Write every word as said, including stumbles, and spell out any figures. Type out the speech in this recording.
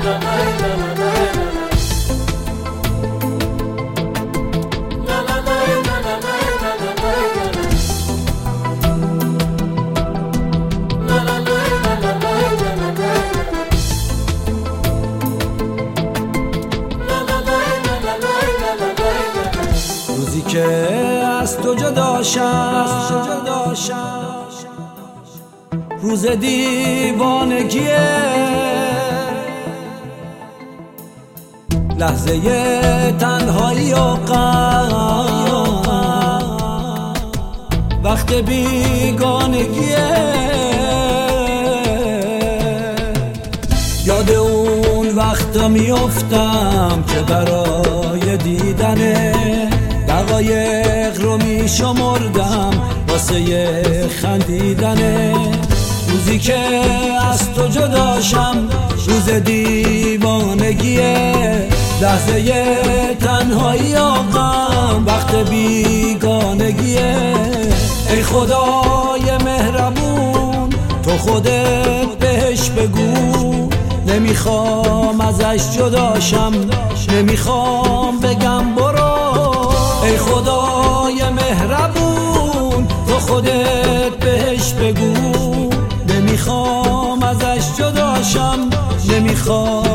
روزی که از تو جدا شم، روز دیوانگیه، لحظه تنهایی و غم، وقت بیگانگیه، یاد اون وقتا میافتم که برای دیدن دقایق رو می شمردم واسه خندیدنه. روزی که از تو جدا شم، روز دیوانگیه، لحظه تنهایی و غم، وقت بیگانگیه. ای خدای مهربون تو خودت بهش بگو، نمیخوام ازش جدا شم، نمیخوام بگم برو. ای خدای مهربون تو خودت بهش بگو، نمیخوام ازش جدا شم، نمیخوام